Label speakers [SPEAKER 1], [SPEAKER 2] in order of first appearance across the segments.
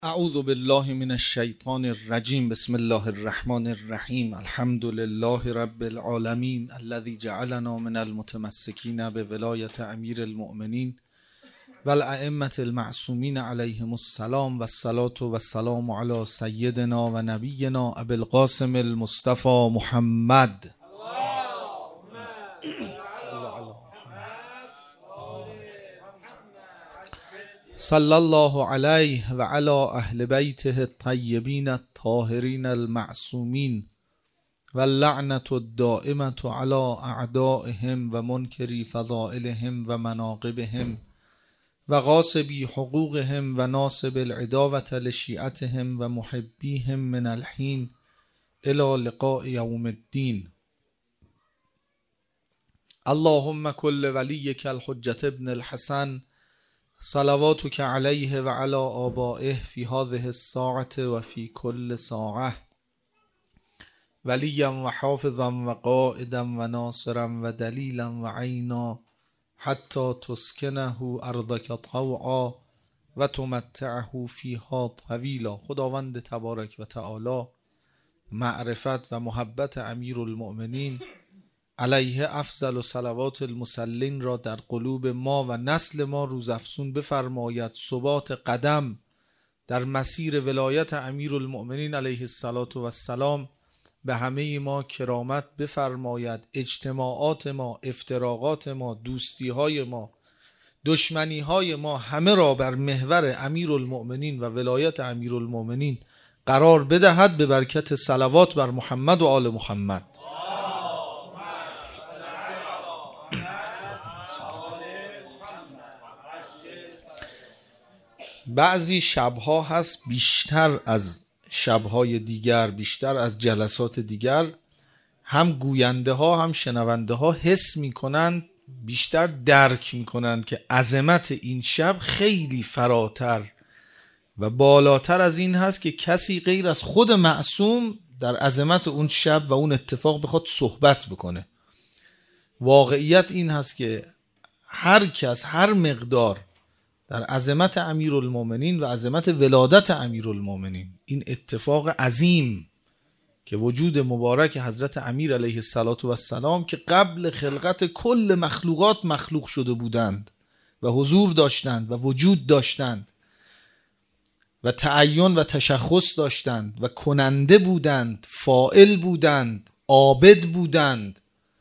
[SPEAKER 1] اعوذ بالله من الشیطان الرجیم. بسم الله الرحمن الرحیم. الحمد لله رب العالمین الذي جعلنا من المتمسکین بولایت امیر المؤمنین و الائمة المعصومین علیهم السلام و الصلاة و السلام علی سیدنا و نبینا ابی القاسم المصطفى محمد. صلی الله علیه و علی اهل بیته الطیبین الطاهرین المعصومین و اللعنة الدائمة علی اعدائهم و منکری فضائلهم و مناقبهم و غاصبی حقوقهم و ناصب العداوة لشیعتهم و محبیهم من الحین الی لقاء یوم الدین. اللهم کل ولیک الحجة ابن الحسن صلواتك علیه و علی آبائه فی هذه الساعة و فی کل ساعة ولیا و حافظا و قائدا و ناصرا و دلیلا و عینا حتی تسکنه ارضک طوعا و تمتعه فیها طویلا. خداوند تبارک و تعالی معرفت و محبت امیر المؤمنین علیه افضل و صلوات المسلین را در قلوب ما و نسل ما روزافزون بفرماید. ثبات قدم در مسیر ولایت امیر المؤمنین علیه السلام به همه ما کرامت بفرماید. اجتماعات ما، افتراقات ما، دوستی های ما، دشمنی های ما همه را بر محور امیر المؤمنین و ولایت امیر المؤمنین قرار بدهد به برکت صلوات بر محمد و آل محمد. بعضی شبها هست بیشتر از شبهای دیگر، بیشتر از جلسات دیگر، هم گوینده ها هم شنونده ها حس میکنند، بیشتر درک میکنند که عظمت این شب خیلی فراتر و بالاتر از این هست که کسی غیر از خود معصوم در عظمت اون شب و اون اتفاق بخواد صحبت بکنه. واقعیت این هست که هر کس هر مقدار در عظمت امیرالمومنین و عظمت ولادت امیرالمومنین، این اتفاق عظیم که وجود مبارک حضرت امیر علیه السلام که قبل خلقت کل مخلوقات مخلوق شده بودند و حضور داشتند و وجود داشتند و تعین و تشخص داشتند و کننده بودند، فاعل بودند، عابد بودند،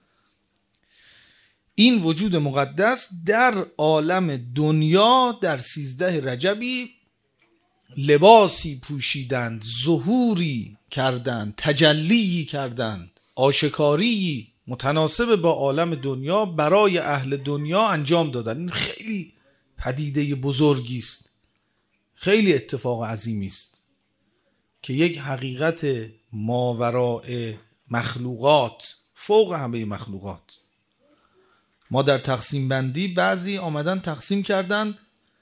[SPEAKER 1] این وجود مقدس در عالم دنیا در 13 رجبی لباسی پوشیدند، ظهوری کردند، تجلی کردند، آشکاری متناسب با عالم دنیا برای اهل دنیا انجام دادند. این خیلی پدیده بزرگی است، خیلی اتفاق عظیمی است که یک حقیقت ماوراء مخلوقات، فوق همه مخلوقات. ما در تقسیم بندی بعضی آمدن تقسیم کردن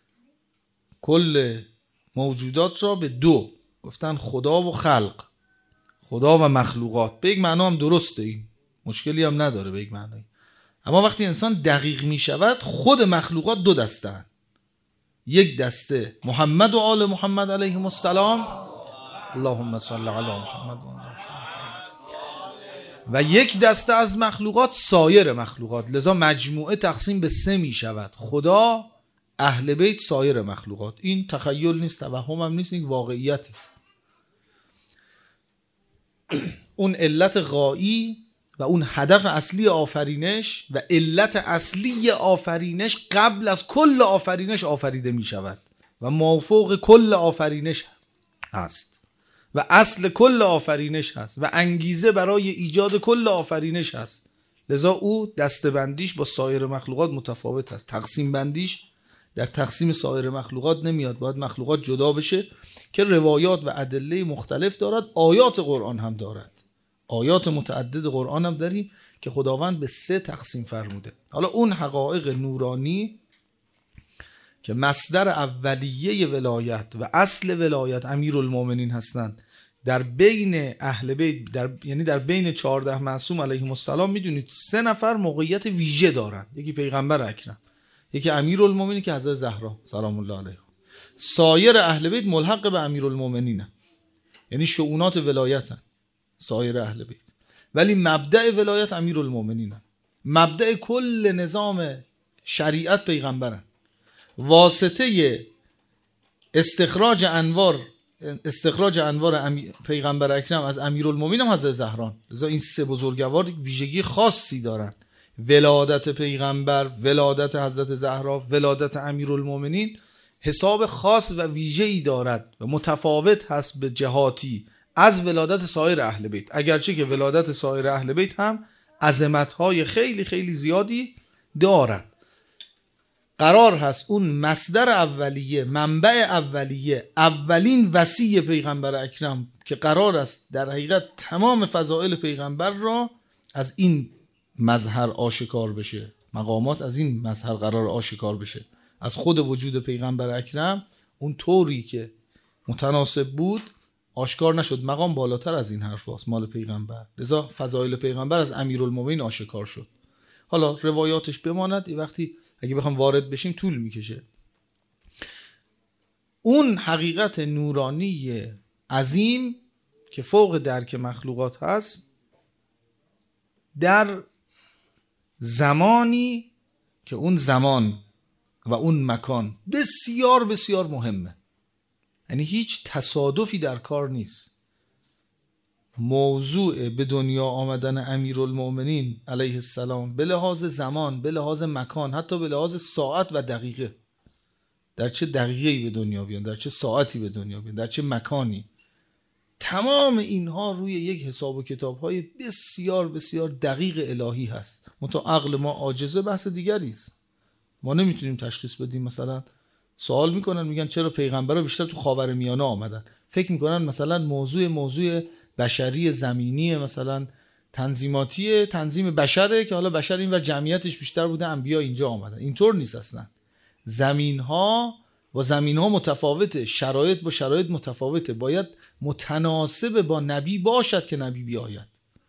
[SPEAKER 1] کل موجودات را به دو، گفتن خدا و خلق، خدا و مخلوقات. به یک معنا هم درسته، این مشکلی هم نداره به یک معنی. اما وقتی انسان دقیق می شود، خود مخلوقات دو دسته هستند. یک دسته محمد و آل محمد علیهم السلام، اللهم صل علی محمد و آل محمد، و یک دسته از مخلوقات سایر مخلوقات. لذا مجموعه تقسیم به 3 می شود: خدا، اهل بیت، سایر مخلوقات. این تخیل نیست، توهم هم نیست، این واقعیت است. اون علت غایی و اون هدف اصلی آفرینش و علت اصلی آفرینش قبل از کل آفرینش آفریده می شود و مافوق کل آفرینش هست و اصل کل آفرینش هست و انگیزه برای ایجاد کل آفرینش هست. لذا او دستبندیش با سایر مخلوقات متفاوت است. تقسیم بندیش در تقسیم سایر مخلوقات نمیاد، باید مخلوقات جدا بشه که روایات و ادله مختلف دارد. آیات قرآن هم دارد، آیات متعدد قرآن هم داریم که خداوند به 3 تقسیم فرموده. حالا اون حقایق نورانی که مصدر اولیه ولایت و اصل ولایت امیرالمومنین هستند در بین اهل بیت، یعنی در بین 14 معصوم علیهم السلام، میدونید 3 نفر موقعیت ویژه دارن. یکی پیغمبر اکرم، یکی امیرالمومنین که حضرت زهرا سلام الله علیها، سایر اهل بیت ملحق به امیرالمومنین، یعنی شؤونات ولایتن سایر اهل بیت، ولی مبدأ ولایت امیرالمومنین، مبدأ کل نظام شریعت پیغمبرن. واسطه استخراج انوار پیغمبر اکرم از امیرالمومنین هم حضرت زهران. لذا این سه بزرگوار ویژگی خاصی دارن: ولادت پیغمبر، ولادت حضرت زهرا، ولادت امیرالمومنین حساب خاص و ویژه‌ای دارد و متفاوت هست به جهاتی از ولادت سایر اهل بیت، اگرچه که ولادت سایر اهل بیت هم عظمت‌های خیلی خیلی زیادی دارد. قرار هست اون مصدر اولیه، منبع اولیه، اولین وصی پیغمبر اکرم که قرار است در حقیقت تمام فضائل پیغمبر را از این مظهر آشکار بشه، مقامات از این مظهر قرار آشکار بشه، از خود وجود پیغمبر اکرم اون طوری که متناسب بود آشکار نشد. مقام بالاتر از این حرف هست مال پیغمبر، لذا فضائل پیغمبر از امیرالمومنین آشکار شد. حالا روایاتش بماند، وقتی اگه بخوام وارد بشیم طول میکشه. اون حقیقت نورانی عظیم که فوق درک مخلوقات هست، در زمانی که اون زمان و اون مکان بسیار بسیار مهمه، یعنی هیچ تصادفی در کار نیست. موضوع به دنیا آمدن امیرالمومنین علیه السلام به لحاظ زمان، به لحاظ مکان، حتی به لحاظ ساعت و دقیقه، در چه دقیقه‌ای به دنیا بیان، در چه ساعتی به دنیا بیان، در چه مکانی، تمام اینها روی یک حساب و کتاب‌های بسیار بسیار دقیق الهی هست. منتها عقل ما عاجزه، بحث دیگری است. ما نمیتونیم تشخیص بدیم. مثلا سوال میکنن میگن چرا پیغمبرها بیشتر تو خاورمیانه آمدن؟ فکر میکنن مثلا موضوع بشری زمینی، مثلا تنظیماتی، تنظیم بشره که حالا بشر اینور جمعیتش بیشتر بوده، انبیا اینجا آمدن. اینطور نیست اصلا. زمینها با زمینها متفاوته، شرایط با شرایط متفاوته، باید متناسب با نبی باشد که نبی بیاید.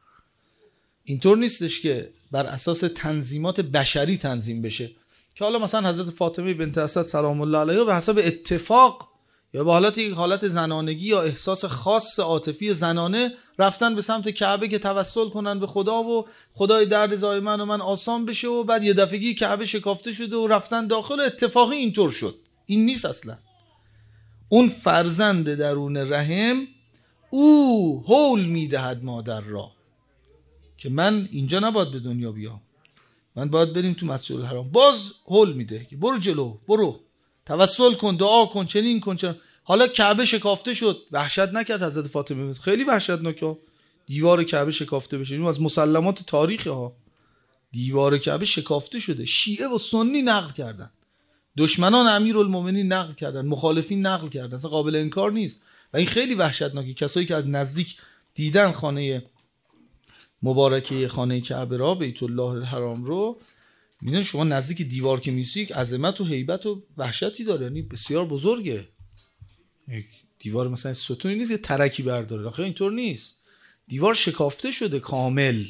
[SPEAKER 1] اینطور نیستش که بر اساس تنظیمات بشری تنظیم بشه که حالا مثلا حضرت فاطمه بنت اسد سلام الله علیها به حسب اتفاق یا به حالت زنانگی یا احساس خاص عاطفی زنانه رفتن به سمت کعبه که توسل کنن به خدا و خدای درد زای من و من آسان بشه، و بعد یه دفعگی کعبه شکافته شده و رفتن داخل، اتفاقی اینطور شد. این نیست اصلا. اون فرزند درون رحم او هول میدهد مادر را که من اینجا نباید به دنیا بیام، من باید بریم تو مسجد الحرام. باز هول میده که برو جلو، برو توسل کن، دعا کن، چنین کن، چنین. حالا کعبه شکافته شد، وحشت نکرد حضرت فاطمه؟ خیلی وحشتناکه دیوار کعبه شکافته بشه. اینو از مسلمات تاریخی ها. دیوار کعبه شکافته شده، شیعه و سنی نقل کردن، دشمنان امیرالمومنین نقل کردن، مخالفین نقل کردن، اصلا قابل انکار نیست. و این خیلی وحشتناکه. کسایی که از نزدیک دیدن خانه مبارکه خانه کعبه را، بیت الله الحرام رو، میدونید شما نزدیک دیوار که میسی عظمت و هیبت و وحشتی داره، یعنی بسیار بزرگه. دیوار مثلا ستونی نیست یه ترکی برداره، آخه اینطور نیست. دیوار شکافته شده کامل.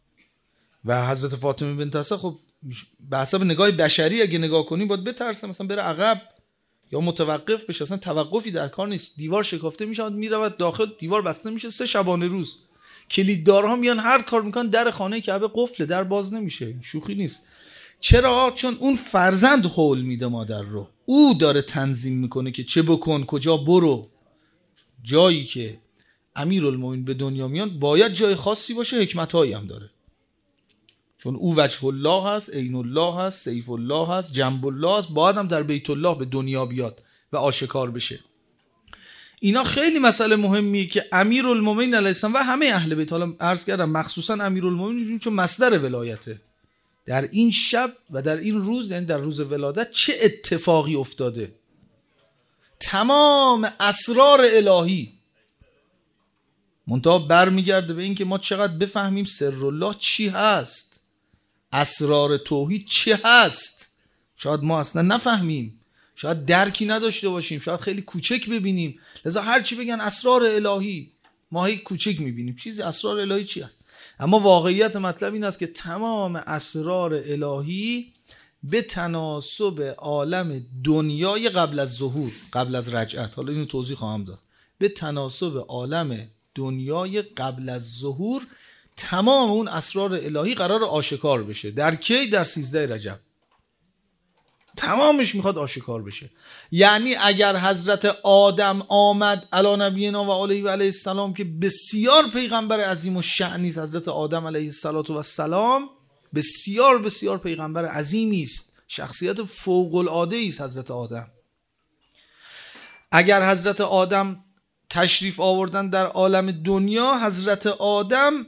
[SPEAKER 1] و حضرت فاطمه بنت اسد خب به حسب نگاه بشری اگه نگاه کنی باید بترسه، مثلا بره عقب یا متوقف بشه. اصلا توقفی در کار نیست. دیوار شکافته میشه، میرود داخل، دیوار بسته میشه 3 شبانه روز. کلیددارها میان هر کار میکنن، در خانه کعبه قفله، در باز نمیشه. شوخی نیست. چرا؟ چون اون فرزند هول میده مادر رو، او داره تنظیم میکنه که چه بکن، کجا برو. جایی که امیرالمومنین به دنیا میان باید جای خاصی باشه، حکمتایی هم داره، چون او وجه الله هست، عین الله هست، سیف الله هست، جنب الله هست. باید هم در بیت الله به دنیا بیاد و آشکار بشه. اینا خیلی مسئله مهمیه که امیرالمومنین علیه السلام و همه اهل بیت، حالا عرض کردم مخصوصا امیرالمومنین چون مصدر ولایته، در این شب و در این روز، یعنی در روز ولادت چه اتفاقی افتاده. تمام اسرار الهی منتها برمیگرده به این که ما چقدر بفهمیم سر الله چی هست، اسرار توحید چی هست. شاید ما اصلا نفهمیم، شاید درکی نداشته باشیم، شاید خیلی کوچک ببینیم. لذا هر چی بگن اسرار الهی، ما هی کوچک میبینیم. چیزی اسرار الهی چی هست؟ اما واقعیت مطلب این است که تمام اسرار الهی به تناسب عالم دنیای قبل از ظهور، قبل از رجعت. حالا اینو توضیح خواهم داد. به تناسب عالم دنیای قبل از ظهور تمام اون اسرار الهی قرار آشکار بشه. در کی؟ در 13 رجب تمامش میخواد آشکار بشه. یعنی اگر حضرت آدم آمد علی نبینا و علیه و علیه السلام که بسیار پیغمبر عظیم و شأنی است، حضرت آدم علیه السلام بسیار بسیار پیغمبر عظیمی است، شخصیت فوق العاده است حضرت آدم. اگر حضرت آدم تشریف آوردن در عالم دنیا، حضرت آدم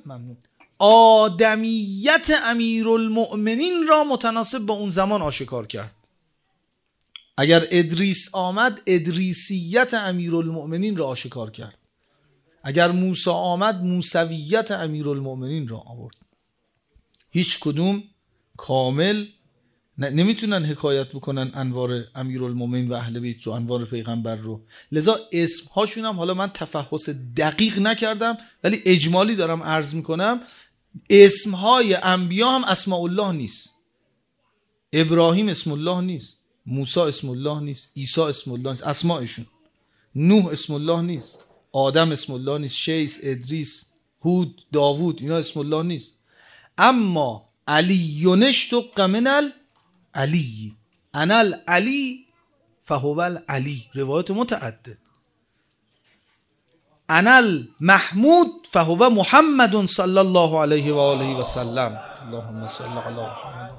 [SPEAKER 1] آدمیت امیرالمؤمنین را متناسب با اون زمان آشکار کرد. اگر ادریس آمد، ادریسیت امیرالمؤمنین را آشکار کرد. اگر موسی آمد، موسویت امیرالمؤمنین را آورد. هیچ کدوم کامل نمیتونن حکایت بکنن انوار امیرالمؤمنین و اهل بیت رو، انوار پیغمبر رو. لذا اسمهاشون هم، حالا من تفحص دقیق نکردم ولی اجمالی دارم عرض میکنم، اسمهای انبیا هم اسماء الله نیست. ابراهیم اسم الله نیست، موسی اسم الله نیست، عیسی اسم الله نیست، اسماءشون. نوح اسم الله نیست، آدم اسم الله نیست، شیس، ادریس، هود، داوود، اینا اسم الله نیست. اما علی نشتق من العلی، انا العلی فهو العلی، روایت متعدد. انا المحمود فهو محمد صلی الله علیه و آله و سلم، اللهم صل علی محمد.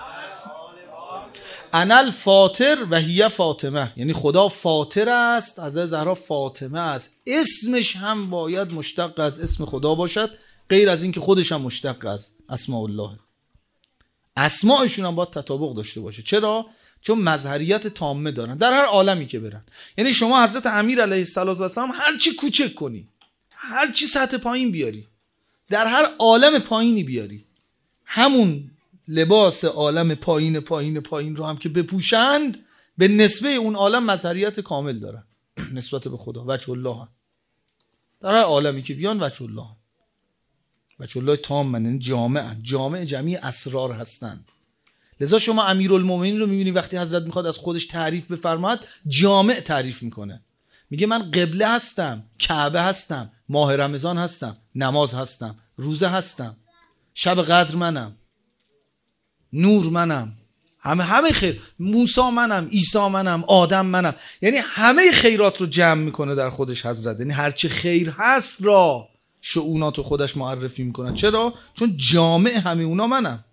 [SPEAKER 1] انا الفاطر و هی فاطمه، یعنی خدا فاطر است، حضرت زهرا فاطمه است. اسمش هم باید مشتق از اسم خدا باشد، غیر از این که خودش هم مشتق از اسماء الله. اسماءشون هم باید تطابق داشته باشه. چرا؟ چون مظهریت تامه دارن در هر عالمی که برن. یعنی شما حضرت امیر علیه السلام هر چی کوچک کنی، هر چی سطح پایین بیاری، در هر عالم پایینی بیاری، همون لباس عالم پایین پایین پایین رو هم که بپوشند، به نسبه اون عالم مظهریت کامل دارن نسبت به خدا. وجه الله هم در هر عالمی که بیان وجه الله هم. وجه الله تام من جامع جمعی اسرار هستند. لذا شما امیرالمومنین رو میبینی وقتی حضرت میخواد از خودش تعریف بفرماید، جامع تعریف میکنه. میگه من قبله هستم، کعبه هستم، ماه رمضان هستم، نماز هستم، روزه هستم، شب قدر منم، نور منم، همه خیر، موسی منم، عیسی منم، آدم منم. یعنی همه خیرات رو جمع میکنه در خودش حضرت. یعنی هرچی خیر هست را شؤونات خودش معرفی میکنن. چرا؟ چون جامع همه اونا منم،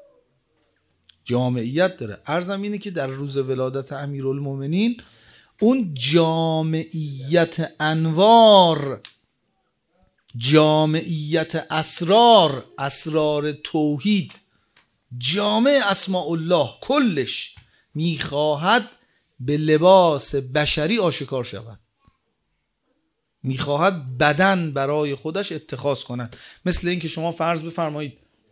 [SPEAKER 1] جامعیت داره. عرضم اینه که در روز ولادت امیرالمومنین اون جامعیت انوار، جامعیت اسرار، اسرار توحید، جامع اسماء الله کلش میخواهد به لباس بشری آشکار شود، میخواهد بدن برای خودش اتخاذ کند. مثل این که شما فرض بفرمایید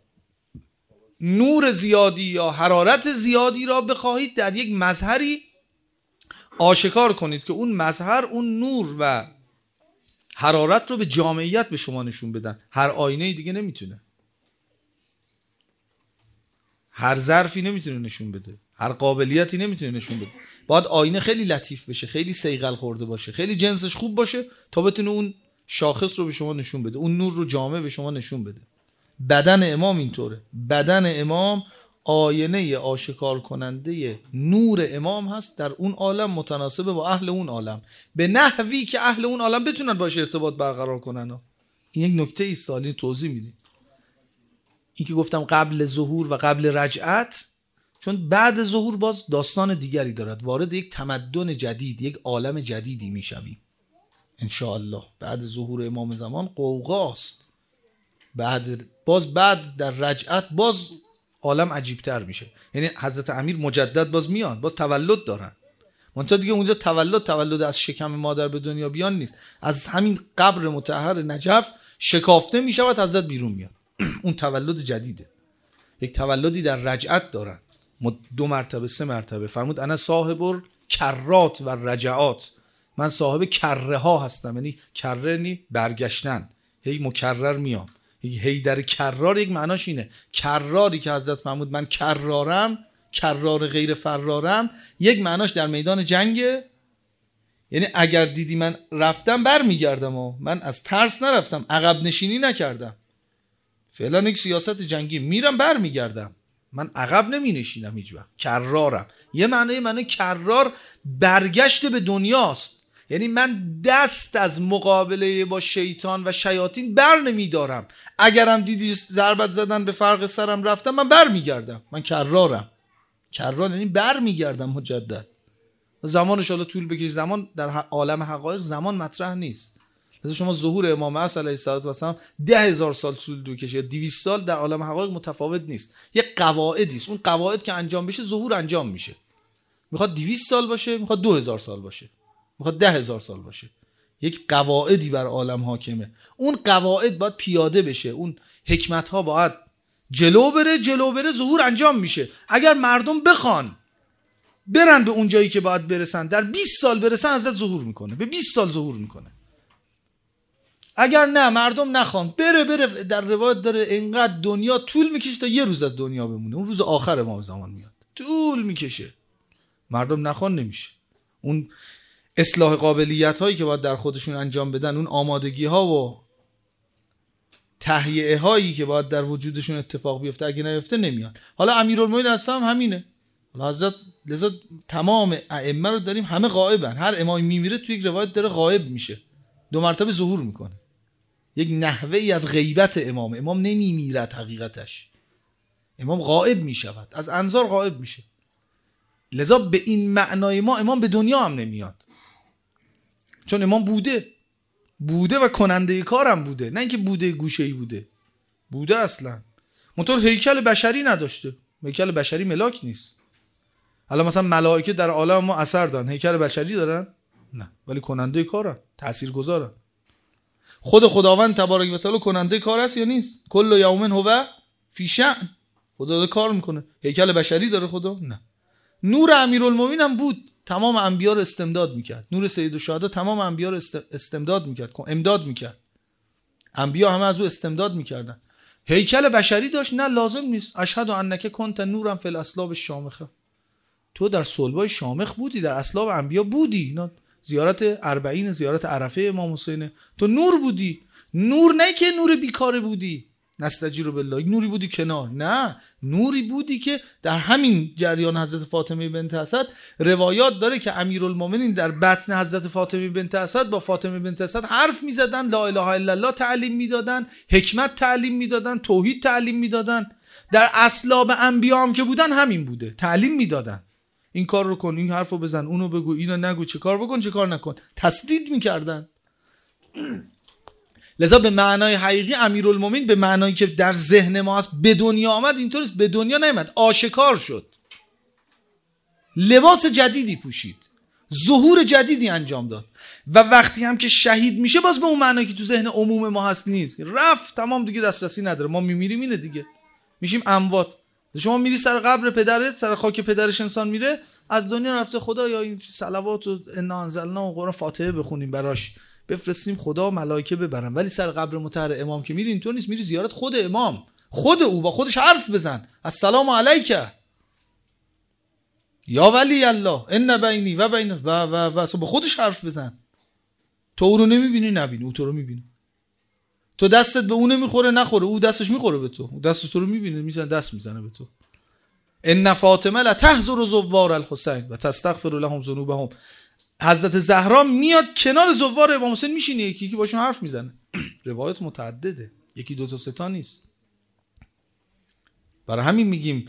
[SPEAKER 1] نور زیادی یا حرارت زیادی را بخواهید در یک مظهری آشکار کنید که اون مظهر اون نور و حرارت رو به جامعیت به شما نشون بدن. هر آینه دیگه نمیتونه، هر ظرفی نمیتونه نشون بده، هر قابلیتی نمیتونه نشون بده. باید آینه خیلی لطیف بشه، خیلی صیقل خورده باشه، خیلی جنسش خوب باشه تا بتونه اون شاخص رو به شما نشون بده، اون نور رو جامع به شما نشون بده. بدن امام اینطوره. بدن امام آینه آشکار کننده نور امام هست در اون عالم، متناسب با اهل اون عالم، به نحوی که اهل اون عالم بتونن باشه ارتباط برقرار کنن. این یک نکته ایست، سالی توضیح میدیم. این که گفتم قبل ظهور و قبل رجعت، چون بعد ظهور باز داستان دیگری دارد، وارد یک تمدن جدید، یک عالم جدیدی میشویم انشاءالله. بعد ظهور امام زمان قوقاست، بعد در رجعت باز عالم عجیبتر میشه. یعنی حضرت امیر مجدد باز میان، باز تولد دارن. منتها دیگه اونجا تولد از شکم مادر به دنیا بیان نیست، از همین قبر مطهر نجف شکافته میشود، حضرت بیرون میاد. اون تولد جدیده، یک تولدی در رجعت دارن، 2 مرتبه 3 مرتبه. فرمود انا صاحب کرات و رجعات، من صاحب کره ها هستم. یعنی کره نی برگشتن، هی مکرر میام. هی در کرار یک معناش اینه، کراری که حضرت فرمود من کرارم، کرار غیر فرارم، یک معناش در میدان جنگه، یعنی اگر دیدی من رفتم برمیگردم و من از ترس نرفتم، عقب نشینی نکردم. فعلا یک سیاست جنگی، میرم برمیگردم، من عقب نمی نشینم هیچ وقت. کرارم یه معنی کرار برگشت به دنیاست، یعنی من دست از مقابله با شیطان و شیاطین بر نمی دارم. اگرم دیدی ضربت زدن به فرق سرم رفتم، من برمیگردم، من کرارم. کرار یعنی برمیگردم مجدد. زمانش حالا طول بکشه، زمان در عالم حقایق زمان مطرح نیست. مثلا شما ظهور امام عصر علیه السلام 10,000 سال طول بکشه یا 200 سال در عالم حقایق متفاوت نیست. یه قواعدی است، اون قواعد که انجام بشه ظهور انجام میشه. میخواد 200 سال باشه، میخواد 2000 سال باشه، میخواد 10,000 سال باشه. یک قواعدی بر عالم حاکمه، اون قواعد باید پیاده بشه، اون حکمت ها باید جلو بره ظهور انجام میشه. اگر مردم بخوان برن به اون جایی که باید برسن، در 20 سال برسن، حضرت ظهور میکنه، به 20 سال ظهور میکنه. اگر نه مردم نخوان بره، در روایت داره اینقدر دنیا طول میکشه تا یه روز از دنیا بمونه، اون روز آخر ما زمان میاد، طول میکشه. مردم نخوان نمیشه. اون اصلاح قابلیت هایی که باید در خودشون انجام بدن، اون آمادگی ها و تهیئه هایی که باید در وجودشون اتفاق بیفته، اگه نیفته نمیان. حالا امیرالمومنین اصلا همینه. حضرت لذا تمام ائمه رو داریم همه غایبن، هر امامی میمیره توی یک روایت داره غایب میشه، 2 مرتبه ظهور میکنه. یک نحوه ای از غیبت امام نمیمیرد، حقیقتش امام غایب میشود، از انظار غایب میشه. لذا به این معنای ما امام به دنیا هم نمیاد، چون امام بوده و کننده کارم بوده، نه اینکه بوده گوشه‌ای بوده اصلا. منطور هیکل بشری نداشته، هیکل بشری ملاک نیست. حالا مثلا ملائکه در عالم ما اثر دارن، هیکل بشری دارن؟ نه، ولی کننده کارن، تاثیرگذارن. خود خداوند تبارک و تعالی کننده کار است یا نیست؟ کل یوم هو فی شأن، خدا داره کار میکنه. هیکل بشری داره خدا؟ نه. نور امیرالمومنین هم بود، تمام انبیا رو استمداد میکرد. نور سید الشهدا تمام انبیا رو استمداد میکرد، امداد میکرد. انبیا همه از او استمداد میکردن. هیکل بشری داشت؟ نه، لازم نیست. اشهد انک کنت نورا فی الاصلاب الشامخه، تو در صلبای شامخ بودی، در اصلاب انبیا بودی. اینا زیارت اربعین، زیارت عرفه امام حسینه، تو نور بودی. نور نه که نور بیکاره بودی، نستجیر بالله نوری بودی کنار، نه، نوری بودی که در همین جریان حضرت فاطمه بنت اسد روایات داره که امیرالمومنین در بطن حضرت فاطمه بنت اسد با فاطمه بنت اسد حرف میزدن، لا اله الا الله تعلیم میدادن، حکمت تعلیم میدادن، توحید تعلیم میدادن. در اصلاب انبیا هم که بودن همین بوده، تعلیم میدادن. این کار رو کن، این حرف رو بزن، اونو بگو، اینو نگو، چه کار بکن، چه کار نکن، تسدید میکردن. لذا به معنای حقیقی امیرالمومنین به معنایی که در ذهن ما هست به دنیا آمد، اینطوریست. به دنیا نیامد، آشکار شد، لباس جدیدی پوشید، ظهور جدیدی انجام داد. و وقتی هم که شهید میشه باز به اون معنایی که تو ذهن عموم ما هست نیست، رفت تمام دیگه، دسترسی نداره، ما میمیریم، اینه دیگه، میشیم اموات. شما میری سر قبر پدرت، سر خاک پدرش انسان میره، از دنیا رفته، خدا یا این صلوات و انا انزلنا و قرآن فاتحه بخونیم براش، بفرستیم خدا ملائکه ببرن. ولی سر قبر مطهر امام که میری اینطور نیست، میری زیارت خود امام، خود او، با خودش حرف بزن، السلام علیک یا ولی الله ان بینی و بین و با خودش حرف بزن. تو او رو نمیبینی، نبینی، او تو رو میبینه. تو دستت به اون نمیخوره، نخوره، او دستش میخوره به تو، او دست تو رو میبینه، میزنه، دست میزنه به تو. ان فاطمه لتحضر زوار الحسین و تستغفر لهم ذنوبهم. حضرت زهرا میاد کنار زوار امام حسین میشینه، یکی که باشون حرف میزنه. روایت متعدده، یکی دو تا سه تا نیست. برای همین میگیم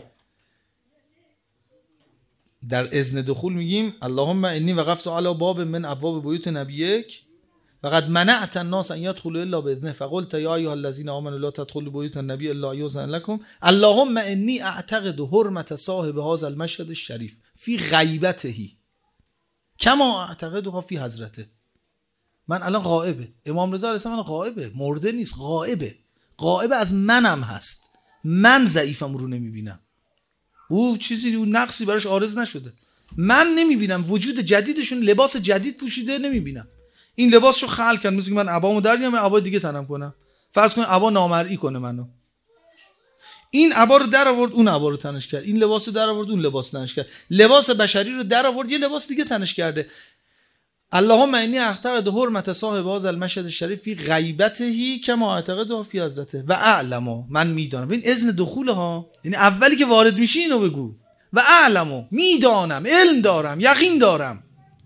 [SPEAKER 1] در اذن دخول میگیم اللهم انی وقفت علی باب من ابواب بیوت نبیک وقد منعت الناس ان يدخلوا الا باذنه فقلت یا ایها الذين امنوا لا تدخلوا بیوت النبی الا یؤذن لكم اللهم انی اعتقد حرمت صاحب هذا المشهد الشریف فی غیبته کما اعتقدها فی حضرته. من الان غائبه، امام رضا علیه السلام غائبه، مرده نیست، غائبه از منم هست، من ضعیفم رو نمیبینم، او چیزی، او نقصی براش عارض نشده، من نمیبینم، وجود جدیدشون لباس جدید پوشیده نمیبینم. این لباسشو خلق کردن، مثل که من عبامو در بیام عبا دیگه تنم کنم، فرض کن عبا نامرئی کنه منو. این عبا رو در آورد، اون عبا رو تنش کرد، این لباس رو در آورد، اون لباس تنش کرد، لباس بشری رو در آورد، یه لباس دیگه تنش کرده. اللهم انی اعتقد حرمت صاحب هذا المشهد الشریف فی غیبته کما اعتقد فی عزته و اعلم، من میدانم. این اذن دخول ها، یعنی اولی که وارد میشی اینو بگو. و اعلم، میدانم، علم دارم، یقین دارم،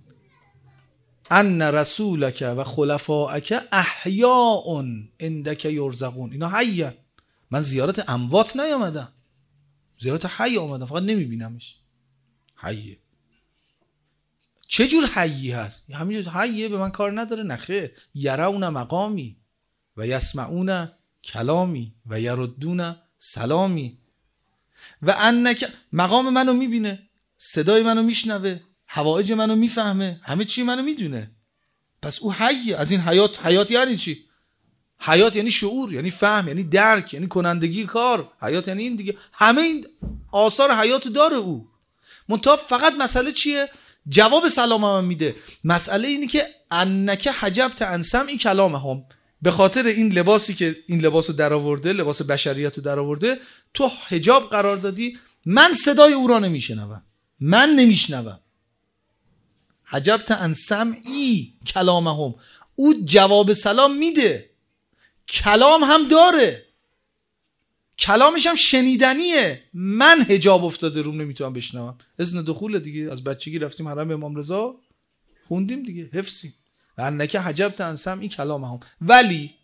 [SPEAKER 1] ان رسولک و خلفاءک احیاء عندک یرزقون. اینا حیه، من زیارت اموات نیامدم، زیارت حی آمدم، فقط نمیبینمش. حیه. چه جور حیی هست؟ همینجور حیه به من کار نداره؟ نخیر. یرون مقامی و یسمعون کلامی و یردون سلامی و انک، مقام منو میبینه، صدای منو میشنوه، حوائج منو میفهمه، همه چی منو میدونه. پس او حیه. از این حیات یعنی چی؟ حیات یعنی شعور، یعنی فهم، یعنی درک، یعنی کنندگی کار. حیات یعنی این دیگه، همه این آثار حیاتو داره او. منتها فقط مسئله چیه؟ جواب سلام هم میده. مسئله اینی که انک حجبت عن سمع کلامهم، به خاطر این لباسی که این لباسو در آورده، لباس بشریت رو در آورده، تو حجاب قرار دادی، من صدای او را نمیشنوم، من نمیشنوم. حجبت عن سمعی کلامهم، او جواب سلام میده، کلام هم داره، کلامش هم شنیدنیه، من حجاب افتاده روم نمیتونم بشنوم. اذن دخول دیگه، از بچگی رفتیم حرم امام رضا خوندیم دیگه، حفظیم. و انک حجبت عن سمعی کلامهم. ولی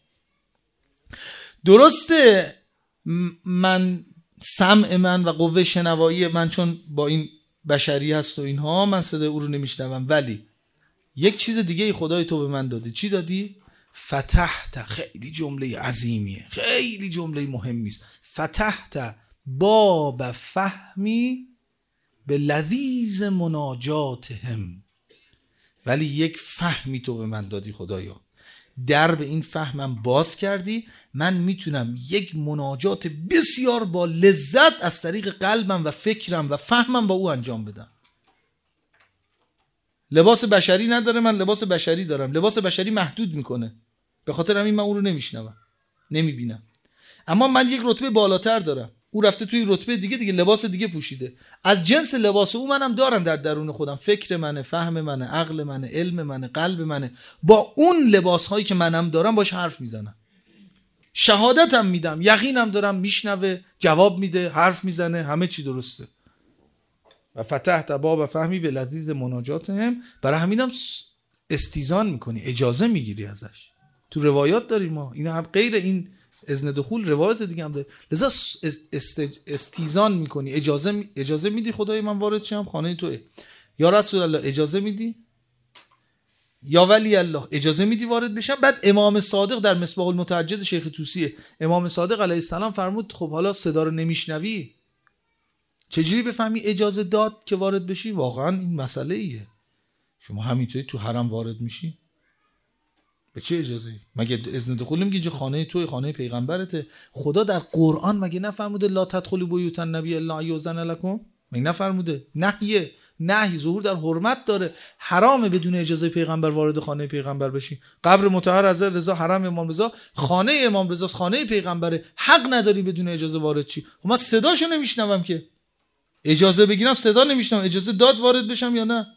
[SPEAKER 1] درسته من سمع من و قوه شنوایی من چون با این بشری هست و اینها، من صدای او رو نمیشنوم، ولی یک چیز دیگه خدای تو به من دادی. چی دادی؟ فتحت. خیلی جمله عظیمیه، خیلی جمله مهمی است. فتحت باب فهمی به لذیذ مناجاتهم. ولی یک فهمی تو به من دادی خدایا، در به این فهمم باز کردی، من میتونم یک مناجات بسیار با لذت از طریق قلبم و فکرم و فهمم با او انجام بدم. لباس بشری نداره، من لباس بشری دارم، لباس بشری محدود میکنه، به خاطر همین من اون رو نمیشنوم، نمیبینم. اما من یک رتبه بالاتر دارم، او رفته توی رتبه دیگه لباس دیگه پوشیده، از جنس لباس او منم دارم در درون خودم، فکر منه، فهم منه، عقل منه، علم منه، قلب منه، با اون لباس هایی که منم دارم باش حرف میزنم، شهادتم میدم، یقینم دارم، میشنوه، جواب میده، حرف میزنه، همه چی درسته. و فتحت باب فهمی به لذیذ مناجاتهم. برای همینم استیزان میکنی، اجازه میگیری ازش. تو روایات داریم ما این، هم غیر این اذن دخول روایت دیگه هم داره، لذا استیزان میکنی، اجازه میدی خدای من وارد شم خانه توئه، یا رسول الله اجازه میدی، یا ولی الله اجازه میدی وارد بشم. بعد امام صادق در مصباح المتعجد شیخ طوسیه، امام صادق علیه السلام فرمود خب حالا صدا رو نمیشنوی، چجوری بفهمی اجازه داد که وارد بشی؟ واقعا این مسئله ایه. شما همینطوری تو حرم وارد میشی، به چه اجازه‌ای؟ مگه اذن دخول نمیگه اینجا خانه توی، خانه پیغمبرته؟ خدا در قرآن مگه نفرموده لا تدخلوا بیوت النبی الا یؤذن لکم؟ مگه نفرموده؟ نهی ظهور در حرمت داره، حرامه بدون اجازه پیغمبر وارد خانه پیغمبر بشی. قبر مطهر حضرت رضا، حرم امام رضا، خانه امام رضا، خانه پیغمبره، حق نداری بدون اجازه وارد چی. خب من صداشو نمیشنوم که، اجازه بگیرم صدا نمیشنوم، اجازه داد وارد بشم یا نه؟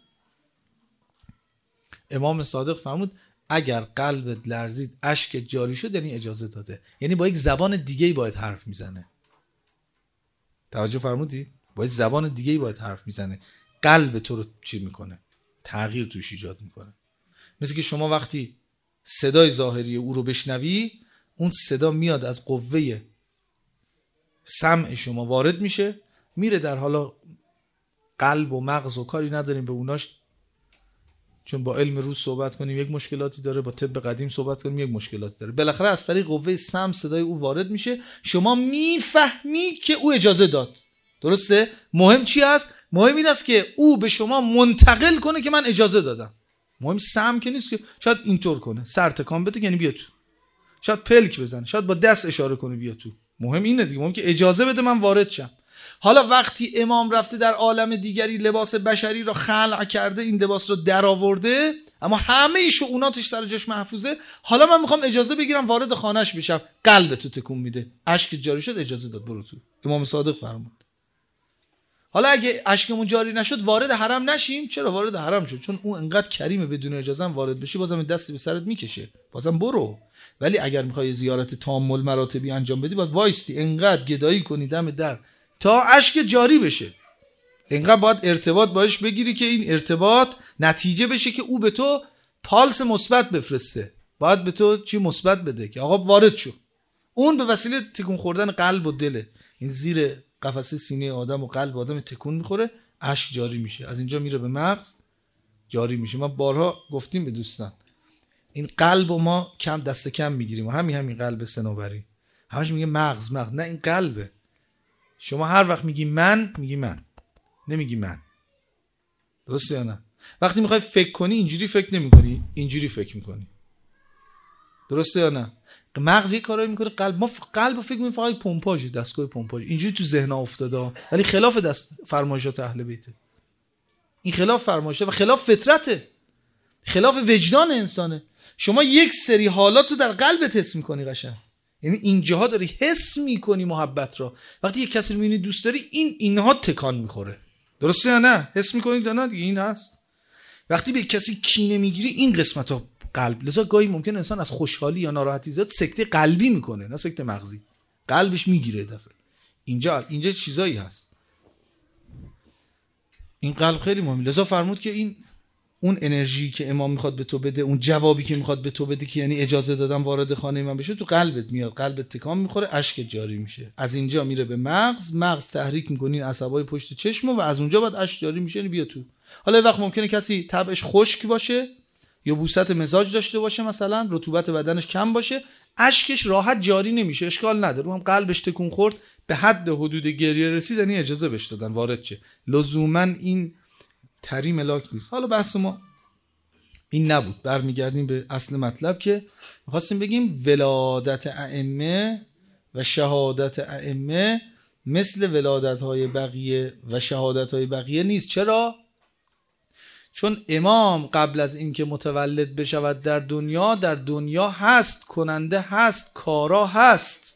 [SPEAKER 1] امام صادق فرمود اگر قلبت لرزید اشک جاری شد یعنی اجازه داده، یعنی با یک زبان دیگه‌ای باید حرف میزنه. توجه فرمودید؟ با یک زبان دیگه‌ای باید حرف میزنه، قلب تو رو چی میکنه؟ تغییر توش ایجاد میکنه. مثل که شما وقتی صدای ظاهری او رو بشنوی، اون صدا میاد از قوه سمع شما وارد میشه، میره در حالا قلب و مغز و کاری نداریم به اوناش، چون با علم روز صحبت کنیم یک مشکلاتی داره، با طب قدیم صحبت کنیم یک مشکلاتی داره، بالاخره از طریق قوه سمع صدای او وارد میشه، شما میفهمی که او اجازه داد. درسته؟ مهم چی است؟ مهم این است که او به شما منتقل کنه که من اجازه دادم. مهم سمع که نیست که شاید اینطور کنه، سر تکان بده یعنی بیا تو، شاید پلک بزنه، شاید با دست اشاره کنه بیا تو. مهم اینه دیگه، مهم که اجازه بده من وارد شم. حالا وقتی امام رفته در عالم دیگری لباس بشری را خلع کرده، این لباس را در آورده، اما همه شؤوناتش سر جاش محفوظه. حالا من میخوام اجازه بگیرم وارد خانهش بشم، قلب تو تکون میده، اشک جاری شد، اجازه داد برو تو. امام صادق فرمود. حالا اگه اشکمون جاری نشد وارد حرم نشیم؟ چرا وارد حرم شد؟ چون اون انقدر کریمه بدون اجازه هم وارد بشی بازم دستی به سرت میکشه، بازم برو. ولی اگر میخوای زیارت تام المراتبی انجام بدی باز وایستی انقدر گدایی کنی دم در تا اشک جاری بشه. انقدر باید ارتباط باش بگیری که این ارتباط نتیجه بشه که او به تو پالس مثبت بفرسته، باید به تو چی مثبت بده که آقا وارد شو. اون به وسیله تکون خوردن قلب و دله، این زیر قفسه سینه آدم و قلب آدم تکون میخوره، اشک جاری میشه، از اینجا میره به مغز جاری میشه. ما بارها گفتیم به دوستان این قلب و ما کم دست کم میگیریم و همین قلب صنوبری همش میگه مغز، نه این قلبه. شما هر وقت میگی من نمیگی من، درسته یا نه؟ وقتی میخوای فکر کنی اینجوری فکر نمیکنی، اینجوری فکر میکنی، درسته یا نه؟ مغز یه کارایی میکنه، قلب فکر میکنیم فقط پمپاژ، دستگاه پمپاژ، اینجوری تو ذهن افتاده، ولی خلاف فرمایشات اهل بیته. این خلاف فرمایشه و خلاف فطرته، خلاف وجدان انسانه. شما یک سری حالات رو در قلبت حس میکنی قشنگ، یعنی اینجاها داری حس میکنی محبت رو. وقتی یک کسی رو میبینی دوست داری اینها تکان میخوره، درسته یا نه؟ حس میکنید یا نه دیگه؟ این هست. وقتی به کسی کینه میگیری این قسمت قلب، لذا گاهی ممکن انسان از خوشحالی یا ناراحتی زیاد سکته قلبی میکنه، نه سکته مغزی، قلبش میگیره دفعه. اینجا چیزایی هست. این قلب خیلی مهمه. لذا فرمود که این اون انرژی که امام میخواد به تو بده، اون جوابی که میخواد به تو بده که یعنی اجازه دادم وارد خانه من بشه، تو قلبت میاد، قلبت تکان میخوره، اشک جاری میشه، از اینجا میره به مغز تحریک میکنه این عصبای پشت چشم و از اونجا بعد اشک جاری میشه، یعنی بیا تو. حالا یه وقت ممکنه کسی طبعش خشک باشه یا بوست مزاج داشته باشه، مثلا رطوبت بدنش کم باشه، اشکش راحت جاری نمیشه، اشکال نداره، هم قلبش تکون خورد به حد حدود گریه رسید، یعنی اجازه بهش دادن وارد شه. لزوما این تری ملاک نیست. حالا بحث ما این نبود، برمیگردیم به اصل مطلب که می‌خواستیم بگیم ولادت ائمه و شهادت ائمه مثل ولادت‌های بقیه و شهادت‌های بقیه نیست. چرا؟ چون امام قبل از اینکه متولد بشود در دنیا هست، کننده هست، کارا هست،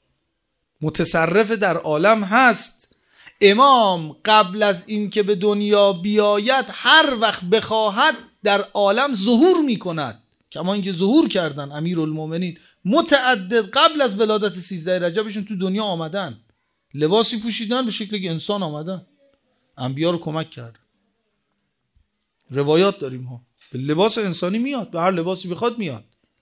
[SPEAKER 1] متصرف در عالم هست. امام قبل از اینکه به دنیا بیاید هر وقت بخواهد در عالم ظهور میکند، کما اینکه ظهور کردن امیرالمومنین متعدد قبل از ولادت 13 رجبشون تو دنیا آمدن، لباسی پوشیدن به شکل که انسان آمدن، انبیا رو کمک کردن. روایات داریم ها، به لباس انسانی میاد، به هر لباسی بخواد میاد.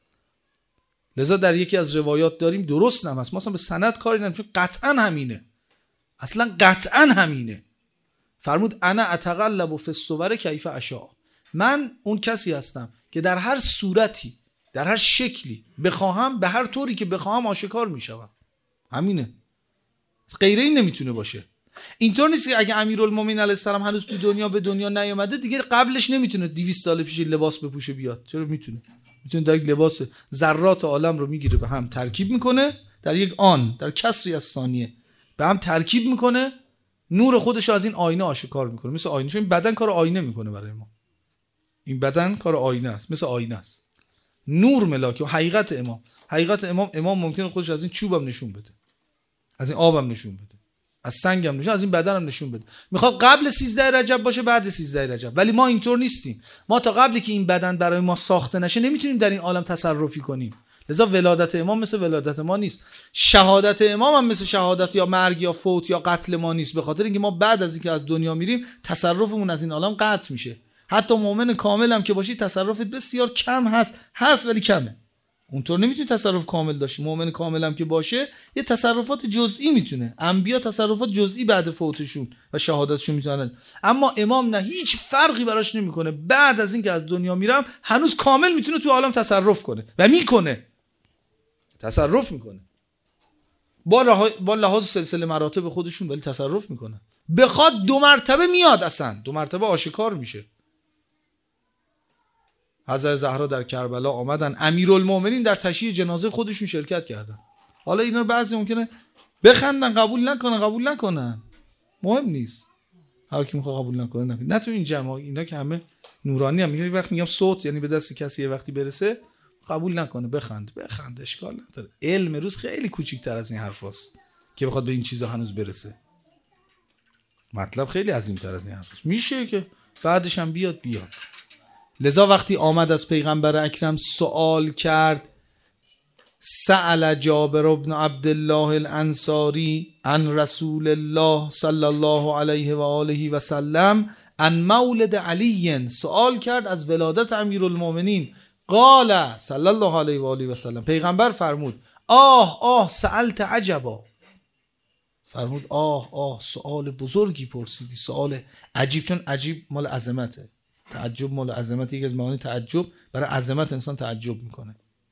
[SPEAKER 1] لذا در یکی از روایات داریم، درست نم هست، ما اصلا به سند کاری نداریم، چون قطعا همینه، اصلا قطعا همینه. فرمود انا اتقلب فی الصور کیف اشاء، من اون کسی هستم که در هر صورتی، در هر شکلی بخواهم، به هر طوری که بخواهم آشکار میشوم. همینه، غیر این نمیتونه باشه. اینطور نیست که اگه امیرالمومنین علیه السلام هنوز تو دنیا به دنیا نیامده دیگه قبلش نمیتونه 200 سال پیش لباس بپوشه بیاد. چرا میتونه در یک لباس ذرات عالم رو میگیره به هم ترکیب میکنه، در یک آن، در کسری از ثانیه به هم ترکیب میکنه، نور خودش رو از این آینه آشکار میکنه، مثل آینه. چون این بدن کار آینه میکنه برای ما، این بدن کار آینه است، مثل آینه است. نور ملاک و حقیقت امام ممکنه خودش از این چوبم نشون بده، از این آبم نشون بده، از سنگم نشون، از این بدنم نشون بده. میخواد قبل 13 رجب باشه، بعد 13 رجب. ولی ما اینطور نیستیم. ما تا قبلی که این بدن برای ما ساخته نشه نمیتونیم در این عالم تصرفی کنیم. لذا ولادت امام مثل ولادت ما نیست. شهادت امام هم مثل شهادت یا مرگ یا فوت یا قتل ما نیست، به خاطر اینکه ما بعد از اینکه از دنیا میریم تصرفمون از این عالم قطع میشه. حتی مؤمن کامل هم که باشی تصرفت بسیار کم هست ولی کمه. اونطور نمیتونی تصرف کامل داشتی. مؤمن کامل هم که باشه یه تصرفات جزئی میتونه. انبیا تصرفات جزئی بعد فوتشون و شهادتشون میتونن، اما امام نه، هیچ فرقی براش نمیکنه. بعد از اینکه از دنیا میرم هنوز کامل میتونه تو عالم تصرف کنه و میکنه، تصرف میکنه با لحاظ سلسله مراتب خودشون، ولی تصرف میکنه. بخواد 2 مرتبه میاد، اصلا 2 مرتبه آشکار میشه. حضرت زهرا در کربلا آمدن، امیرالمومنین در تشییع جنازه خودشون شرکت کردن. حالا اینا بعضی ممکنه بخندن، قبول نکنن، مهم نیست. هر کی میخواد قبول نکنه نه تو این جمع اینا که همه نورانی هم میگن وقت میگم صوت یعنی به دست کسی یه وقتی برسه قبول نکنه بخند اشکال نداره. علم روز خیلی کوچیک‌تر از این حرفاست که بخواد به این چیزا هنوز برسه. مطلب خیلی عظیم‌تر از این حرفاست. میشه که بعدش هم بیاد. لذا وقتی آمد از پیغمبر اکرم سوال کرد، سأل جابر بن عبدالله الانصاری عن رسول الله صلی الله علیه و آله و سلم عن مولد علی، سوال کرد از ولادت امیرالمومنین. قال صلی الله علیه و آله و سلم، پیغمبر فرمود آه سألت عجبا، فرمود آه سوال بزرگی پرسیدی، سوال عجیب. چون عجیب مال عظمته، تعجب مال عظمت، یکی از معانی تعجب برای عظمت انسان تعجب میکنه.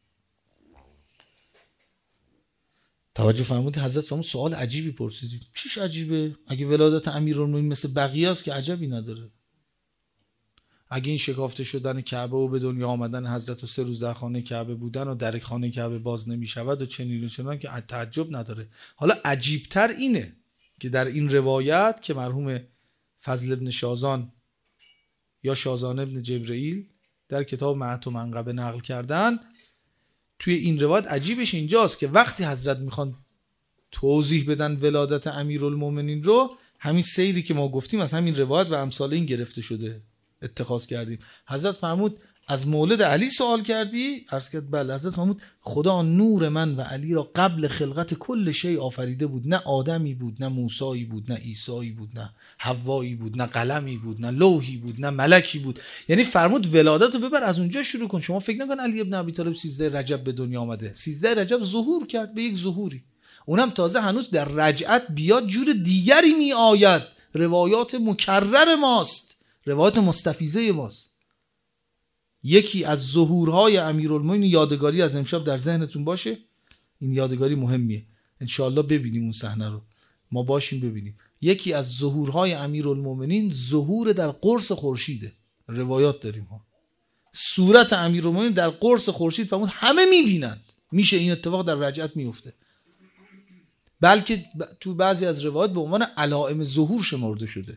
[SPEAKER 1] توجه فرمودید حضرت فرمود سوال عجیبی پرسیدید. چیش عجیبه؟ اگه ولادت امیرالمومنین مثل بقیه است که عجبی نداره. اگه این شکافته شدن کعبه و به دنیا آمدن حضرت و 3 روز در خانه کعبه بودن و در خانه کعبه باز نمیشود و چنین و چنان که تعجب نداره. حالا عجیبتر اینه که در این روایت که مرحوم فضل ابن شازان یا شازان ابن جبرئیل در کتاب معت و منقبه نقل کردن، توی این روایت عجیبش اینجاست که وقتی حضرت میخوان توضیح بدن ولادت امیرالمومنین رو، همین سیری که ما گفتیم از همین روایت و امثال این گرفته شده، اتخاذ کردیم. حضرت فرمود از مولد علی سوال کردی؟ عرض کرد بله. حضرت فرمود خدا نور من و علی را قبل خلقت کل شی آفریده بود. نه آدمی بود، نه موسایی بود، نه عیسایی بود، نه حوایی بود، نه قلمی بود، نه لوحی بود، نه ملکی بود. یعنی فرمود ولادت رو ببر از اونجا شروع کن. شما فکر نکن علی ابن ابی طالب 13 رجب به دنیا آمده. 13 رجب ظهور کرد به یک ظهوری، اونم تازه هنوز در رجعت بیاد جور دیگری می آید. روایات مکرر ماست، روایات مستفیضه ماست. یکی از ظهورهای امیرالمومنین یادگاری از امشب در ذهنتون باشه، این یادگاری مهمیه، انشاءالله ببینیم اون صحنه رو، ما باشیم ببینیم. یکی از ظهورهای امیرالمومنین ظهور در قرص خورشیده. روایات داریم ها، صورت امیرالمومنین در قرص خورشید فرمود همه میبینند. میشه این اتفاق در رجعت میفته، بلکه تو بعضی از روایات به عنوان علائم ظهور شمرده شده.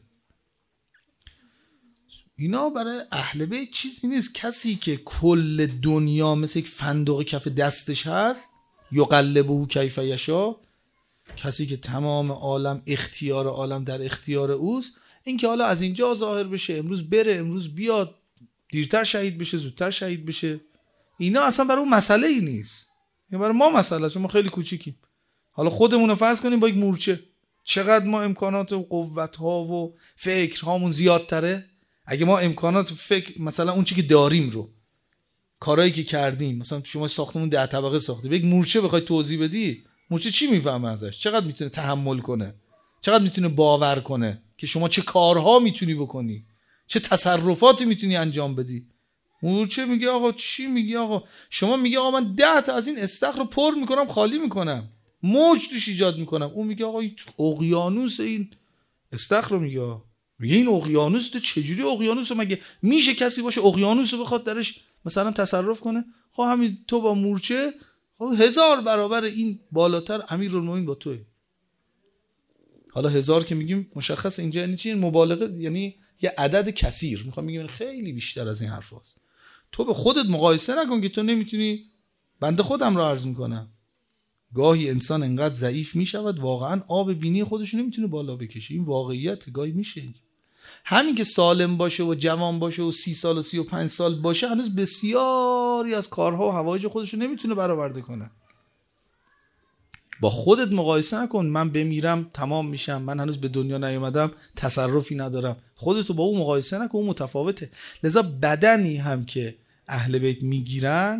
[SPEAKER 1] اینا برای اهل بیت چیزی نیست. کسی که کل دنیا مثل یک فندق کف دستش هست، یقلبه کیف یشاء، کسی که تمام عالم، اختیار عالم در اختیار اوست، این که حالا از اینجا ظاهر بشه، امروز بره، امروز بیاد، دیرتر شهید بشه، زودتر شهید بشه، اینا اصلا برای اون مسئله ای نیست. این برای ما مسئله است، ما خیلی کوچیکیم. حالا خودمون رو فرض کنیم با یک مورچه، چقدر ما امکانات و قوت ها و فکر هامون زیادتره. اگه ما امکانات فکر مثلا اون چی که داریم رو، کارهایی که کردیم، مثلا شما ساختمون 10 طبقه ساخته، به یک مورچه بخوای توضیح بدی، مورچه چی میفهمه ازش؟ چقدر میتونه تحمل کنه؟ چقدر میتونه باور کنه که شما چه کارها میتونی بکنی، چه تصرفاتی میتونی انجام بدی؟ مورچه میگه آقا چی میگی آقا؟ شما میگه آقا من 10 تا از این استخر رو پر میکنم، خالی میکنم، موج توش ایجاد میکنم. اون میگه آقا این اقیانوس، این استخر رو میگه این اقیانوس، تو چجوری اقیانوس؟ مگه میشه کسی باشه اقیانوس رو بخواد درش مثلا تصرف کنه؟ خب همین تو با مورچه، خب 1000 برابر این بالاتر امیرالمومنین با توه. حالا 1000 که میگیم مشخص اینجا یعنی چی؟ مبالغه، یعنی یه عدد کثیر. میخوام بگم خیلی بیشتر از این حرفاست. تو به خودت مقایسه نکن که تو نمیتونی. بنده خودم رو عرض میکنم، گاهی انسان انقدر ضعیف میشود واقعا آب بینی خودش نمیتونه بالا بکشه. این واقعیت گاهی میشه. همین که سالم باشه و جوان باشه و 30 سال و 35 سال باشه، هنوز بسیاری از کارها و حوایج خودش رو نمیتونه برآورده کنه. با خودت مقایسه نکن. من بمیرم تمام میشم، من هنوز به دنیا نیومدم، تصرفی ندارم. خودتو با اون مقایسه نکن، اون متفاوته. لذا بدنی هم که اهل بیت میگیرن،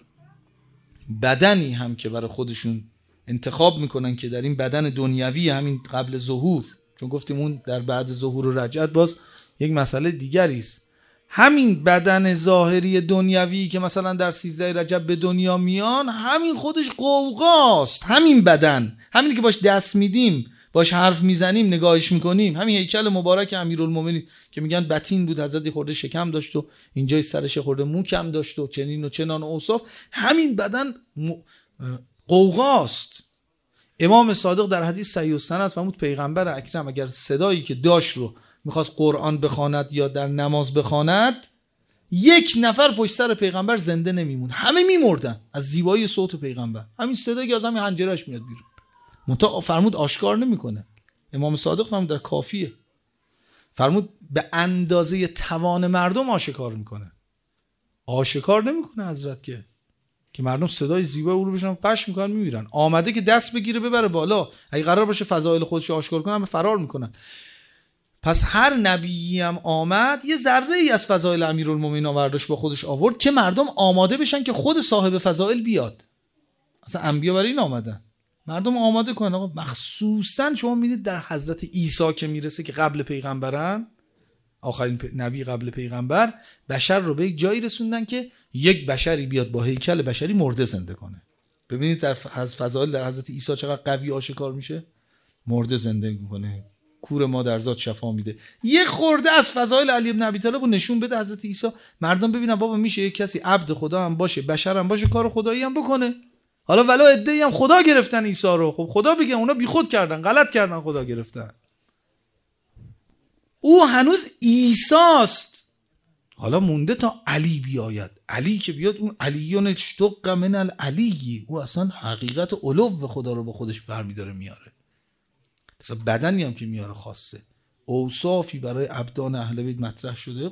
[SPEAKER 1] بدنی هم که برای خودشون انتخاب میکنن که در این بدن دنیوی همین قبل ظهور، چون گفتیم اون در بعد ظهور و رجعت باز یک مسئله دیگری است، همین بدن ظاهری دنیوی که مثلا در 13 رجب به دنیا میان، همین خودش قوقاست. همین بدن، همینی که باش دست میدیم، باش حرف میزنیم، نگاهش میکنیم، همین هیکل مبارک امیرالمومنین که میگن بطین بود، حضرت خورده شکم داشت و اینجای سرش خورده مو کم داشت و چنین و چنان و اوصاف، همین بدن قوقاست. امام صادق در حدیث صحیح السند فرمود پیغمبر اکرم اگر صدایی که داشت رو میخواست قرآن بخواند یا در نماز بخواند، یک نفر پشت سر پیغمبر زنده نمیمون، همه میمردن از زیبایی صوت پیغمبر. همین صدایی که از همین حنجرش میاد بیرون. منتها فرمود آشکار نمیکنه. امام صادق فرمود در کافیه، فرمود به اندازه توان مردم آشکار میکنه. آشکار نمیکنه حضرت که مردم صدای زیبا او رو بشنون قش میکنن میمیرن. آمده که دست بگیره ببره بالا، اگه قرار باشه فضایل خودش آشکار کنه همه فرار میکنن. پس هر نبیی هم آمد یه ذره ای از فضایل امیرالمومنین آوردش با خودش آورد که مردم آماده بشن که خود صاحب فضایل بیاد. اصلا انبیا برای این آمدن، مردم آماده کنن. آقا مخصوصا شما میدید در حضرت عیسی که میرسه که قبل پیغمبرن، آخرین نبی قبل پیغمبر، بشر رو به یک جایی رسوندن که یک بشری بیاد با هیکل بشری مرده زنده کنه. ببینید در فضایل در حضرت عیسی چقدر قوی آشکار میشه. مرده زنده میکنه، کور مادرزاد شفا میده. یه خورده از فضایل علی ابن ابی طالب رو نشون بده حضرت عیسی، مردم ببینن بابا میشه یک کسی عبد خدا هم باشه، بشر هم باشه، کار خدایی هم بکنه. حالا ولا عده‌ای هم خدا گرفتن عیسی رو، خب خدا بگه اونا بیخود کردن، غلط کردن، خدا گرفتن. او هنوز عیساست. حالا مونده تا علی بیاید. علی که بیاد، اون علیون اشتق من العلی، او اصلا حقیقت علو خدا رو با خودش برمی‌داره میاره. مثلا بدنی هم که میاره خاصه، اوصافی برای عبدان اهل بیت مطرح شده.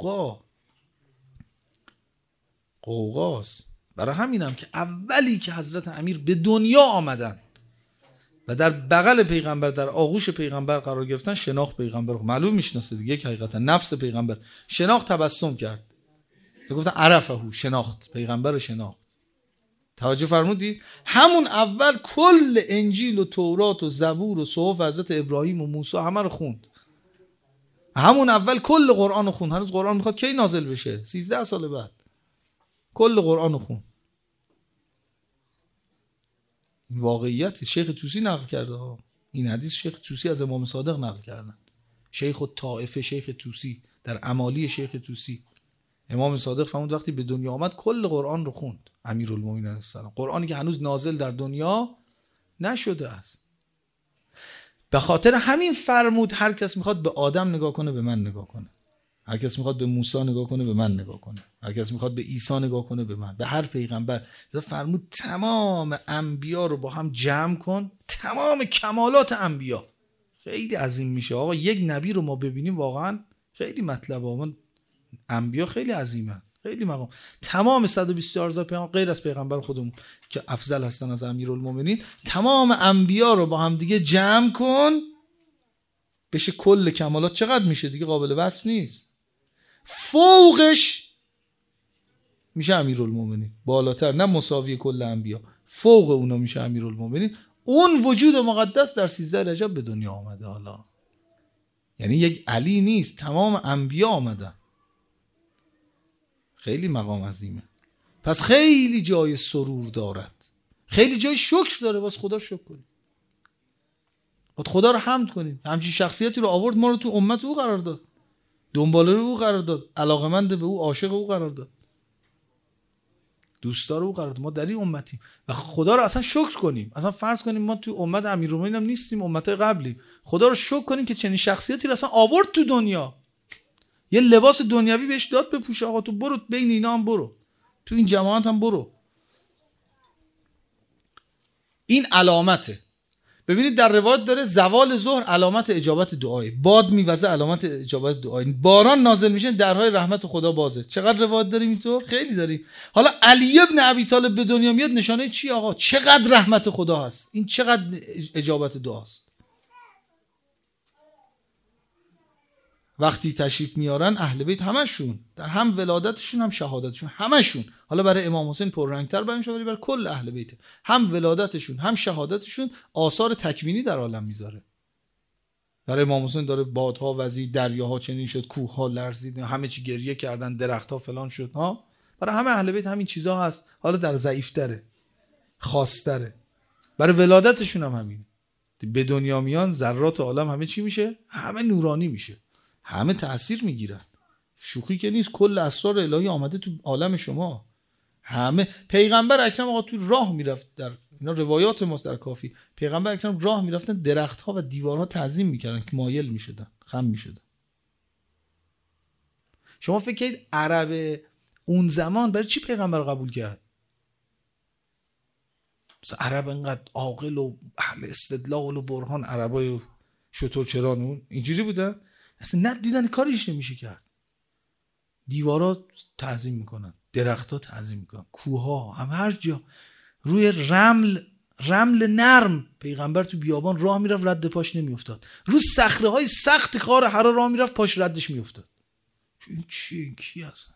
[SPEAKER 1] قوقاست. برای همینم که اولی که حضرت امیر به دنیا آمدن و در بغل پیغمبر، در آغوش پیغمبر قرار گرفتن، شناخت پیغمبر رو معلوم میشناسه دیگه، که حقیقتا نفس پیغمبر شناخت، تبسم کرد، گفتن عرفه، شناخت پیغمبر رو شناخت. توجه فرمودید؟ همون اول کل انجیل و تورات و زبور و صحف حضرت ابراهیم و موسی همه رو خوند. همون اول کل قرآن رو خوند. هنوز قرآن میخواد کی نازل بشه؟ 13 سال بعد کل قرآن رو خوند. این واقعیت شیخ طوسی نقل کرده ها. این حدیث شیخ طوسی از امام صادق نقل کردن. شیخ الطائفه شیخ طوسی در امالی شیخ طوسی، امام صادق فرمود وقتی به دنیا آمد کل قرآن رو خوند امیرالمومنین علیه السلام، قرآنی که هنوز نازل در دنیا نشده است. به خاطر همین فرمود هر کس میخواد به آدم نگاه کنه به من نگاه کنه، هر کس میخواد به موسی نگاه کنه به من نگاه کنه، هر کس میخواد به عیسی نگاه کنه به من، به هر پیغمبر. فرمود تمام انبیا رو با هم جمع کن، تمام کمالات انبیا. خیلی عظیم میشه آقا یک نبی رو ما ببینیم، واقعا خیلی مطلب. انبیا خیلی عظیمه، خیلی مقام. تمام 124,000 پیغمبر غیر از پیغمبر خودمون که افضل هستن از امیرالمومنین، تمام انبیا رو با هم دیگه جمع کن بشه کل کمالات. چقدر میشه دیگه؟ قابل وصف نیست. فوقش میشه امیرالمومنین، بالاتر، نه مساوی کل انبیا، فوق اونا میشه امیرالمومنین. اون وجود مقدس در 13 رجب به دنیا آمده. حالا یعنی یک علی نیست، تمام انبیا آمدن. خیلی مقام عظیمه. پس خیلی جای سرور دارد، خیلی جای شکر داره. باز خدا شکر کنیم، باید خدا رو حمد کنیم. همچین شخصیتی رو آورد، ما رو تو امت او قرار داد، دنباله رو او قرار داد، علاقمند به او، عاشق او قرار داد، دوستدار او قرار داد. ما در این امتیم و خدا رو اصلا شکر کنیم. اصلا فرض کنیم ما تو امت امیرالمومنین هم نیستیم، امتای قبلیم، خدا رو شکر کنیم که چنین شخصیتی رو اصلا آورد تو دنیا. یه لباس دنیوی بهش داد بپوشه. آقا تو برو بین اینا هم برو، تو این جماعت هم برو. این علامته. ببینید در روایت داره زوال ظهر علامت اجابت دعای، باد میوزه علامت اجابت دعای، باران نازل میشه درهای رحمت خدا بازه. چقدر روایت داریم اینطور؟ خیلی داریم. حالا علی ابن ابی طالب به دنیا میاد، نشانه چی آقا؟ چقدر رحمت خدا هست، این چقدر اجابت دعاست. وقتی تشریف میارن اهل بیت همشون، در هم ولادتشون هم شهادتشون همشون، حالا برای امام حسین پررنگتر بیان شد ولی برای کل اهل بیت هم ولادتشون هم شهادتشون آثار تکوینی در عالم میذاره. برای امام حسین داره بادها وزید، دریاها چنین شد، کوهها لرزید، همه چی گریه کردن، درختها فلان شد. ها، برای همه اهل بیت همین چیزا هست، حالا در ضعیف‌تره، خاص‌تره. برای ولادتشون هم همین. به دنیا میان ذرات عالم همه چی میشه؟ همه نورانی میشه، همه تأثیر میگیرن. شوخی که نیست، کل اسرار الهی آمده تو عالم شما. همه پیغمبر اکرم آقا تو راه میرفت، در اینا روایات ماست در کافی، پیغمبر اکرم راه میرفتن، درختها و دیوارها تعظیم میکردن که مایل میشدن، خم میشدن. شما فکر کنید عرب اون زمان برای چی پیغمبر قبول کرد؟ مثلا عرب انقدر عاقل و اهل استدلال و برهان، عربای شترچران اون اینجوری بودن؟ اصلا نه، دیدن کاریش نمیشه کرد. دیوارا تعظیم میکنن، درختها تعظیم میکنن، کوها، هم هر جا روی رمل نرم پیغمبر تو بیابان راه میرفت رد پاش نمیافتاد. رو صخره های سخت غار حرا راه میرفت پاش ردش میافتاد. این چی کی هستن؟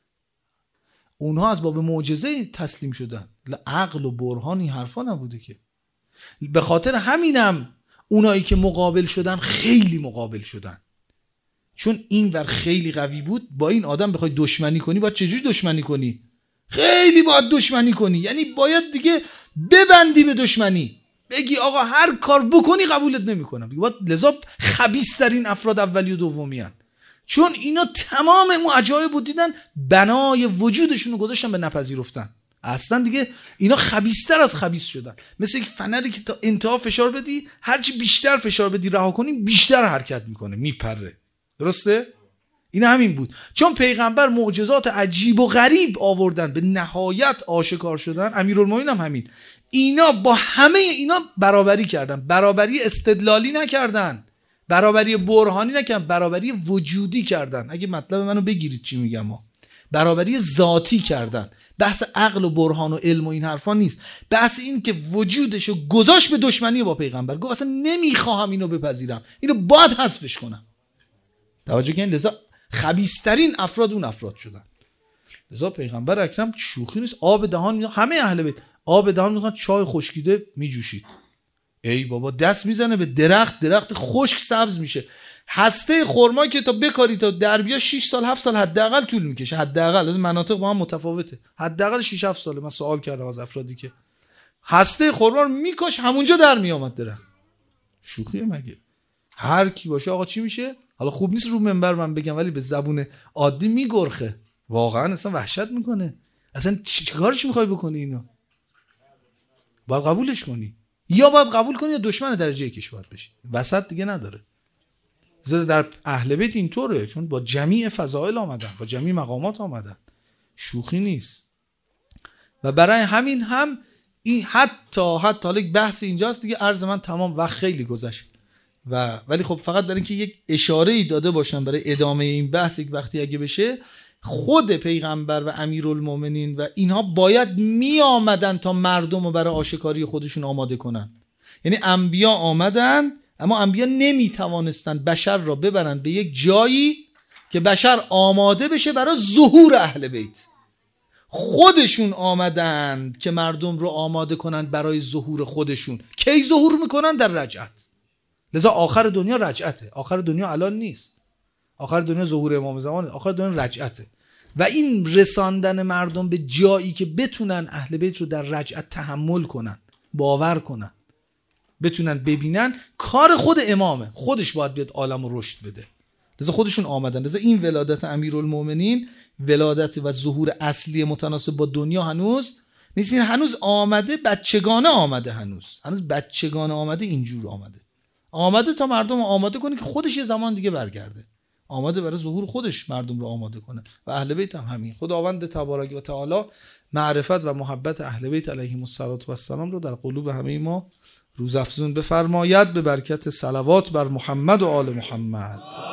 [SPEAKER 1] اونها از باب معجزه تسلیم شدن، عقل و برهان این حرفا نبوده که. به خاطر همینم اونایی که مقابل شدن خیلی مقابل شدن، چون این ور خیلی قوی بود. با این آدم بخوای دشمنی کنی باید چجوری دشمنی کنی؟ خیلی باید دشمنی کنی، یعنی باید دیگه ببندی به دشمنی، بگی آقا هر کار بکنی قبولت نمیکنم. باید لذا خبیث‌ترین افراد اولی و دومی هن. چون اینا تمام اون عجایب بود دیدن، بنای وجودشون رو گذاشتن به نپذیرفتن. اصلا دیگه اینا خبیث‌تر از خبیث شدن. مثل یک فنری که تا انتها فشار بدی، هرچی بیشتر فشار بدی رها کنی بیشتر حرکت میکنه، میپره. درسته؟ این همین بود. چون پیغمبر معجزات عجیب و غریب آوردن، به نهایت آشکار شدن. امیرالمومنین هم همین. اینا با همه اینا برابری کردن، برابری استدلالی نکردن، برابری برهانی نکردن، برابری وجودی کردن. اگه مطلب منو بگیرید چی میگم، برابری ذاتی کردن. بحث عقل و برهان و علم و این حرفا نیست، بحث این که وجودشو گذاشت به دشمنی با پیغمبر. گفت اصلا نمیخواهم اینو بپذیرم، اینو باید حذفش کنم. توجه کنید، لذا خبیث‌ترین افراد اون افراد شدن. لذا پیغمبر اکرم شوخی نیست، آب دهان میاد. همه اهل بیت آب دهان میخوان، چای خشکیده میجوشید. ای بابا دست میزنه به درخت خشک سبز میشه. هسته خرما که تا بکاری تا در بیا 6 سال 7 سال حداقل طول میکشه، حداقل. مناطق با هم متفاوته، حداقل 6 7 ساله. من سوال کردم از افرادی که هسته خرما رو میکاش همونجا در میامد درخت. شوخیه مگه؟ هر کی باشه آقا چی میشه؟ حالا خوب نیست رو منبر من بگم، ولی به زبون عادی میگرخه. واقعا اصلا وحشت میکنه. اصلا چیکارش میخوای بکنی اینو؟ باید قبولش کنی، یا باید قبول کنی یا دشمن درجه یکش باید بشی، وسط دیگه نداره. زده در اهل بیت اینطوره، چون با جمیع فضائل آمدن، با جمیع مقامات آمدن، شوخی نیست. و برای همین هم این حتی حالا بحث اینجاست دیگه، عرض من تمام، وقت خیلی گذشت. ولی خب فقط در اینکه یک اشاره ای داده باشم برای ادامه این بحث، یک وقتی اگه بشه، خود پیغمبر و امیرالمومنین و اینها باید می آمدن تا مردم رو برای آشکاری خودشون آماده کنن. یعنی انبیا آمدن، اما انبیا نمی توانستن بشر را ببرن به یک جایی که بشر آماده بشه برای ظهور اهل بیت. خودشون آمدند که مردم رو آماده کنن برای ظهور خودشون. کی ظهور میکنن؟ در رجعت. لذا آخر دنیا رجعته. آخر دنیا الان نیست، آخر دنیا ظهور امام زمانه، آخر دنیا رجعته. و این رساندن مردم به جایی که بتونن اهل بیت رو در رجعت تحمل کنن، باور کنن، بتونن ببینن، کار خود امامه. خودش باید بیاد عالم رو رشد بده. لذا خودشون آمدن. لذا این ولادت امیرالمومنین، ولادت و ظهور اصلی متناسب با دنیا هنوز نیست. این هنوز آمده بچگانه آمده، هنوز بچگانه آمده، اینجور آمده تا مردم آماده کنه که خودش یه زمان دیگه برگرده، آماده برای ظهور خودش مردم رو آماده کنه. و اهل بیت هم همین. خداوند تبارک و تعالی معرفت و محبت اهل بیت علیهم السلام رو در قلوب همه ما روزافزون بفرماید، به برکت صلوات بر محمد و آل محمد.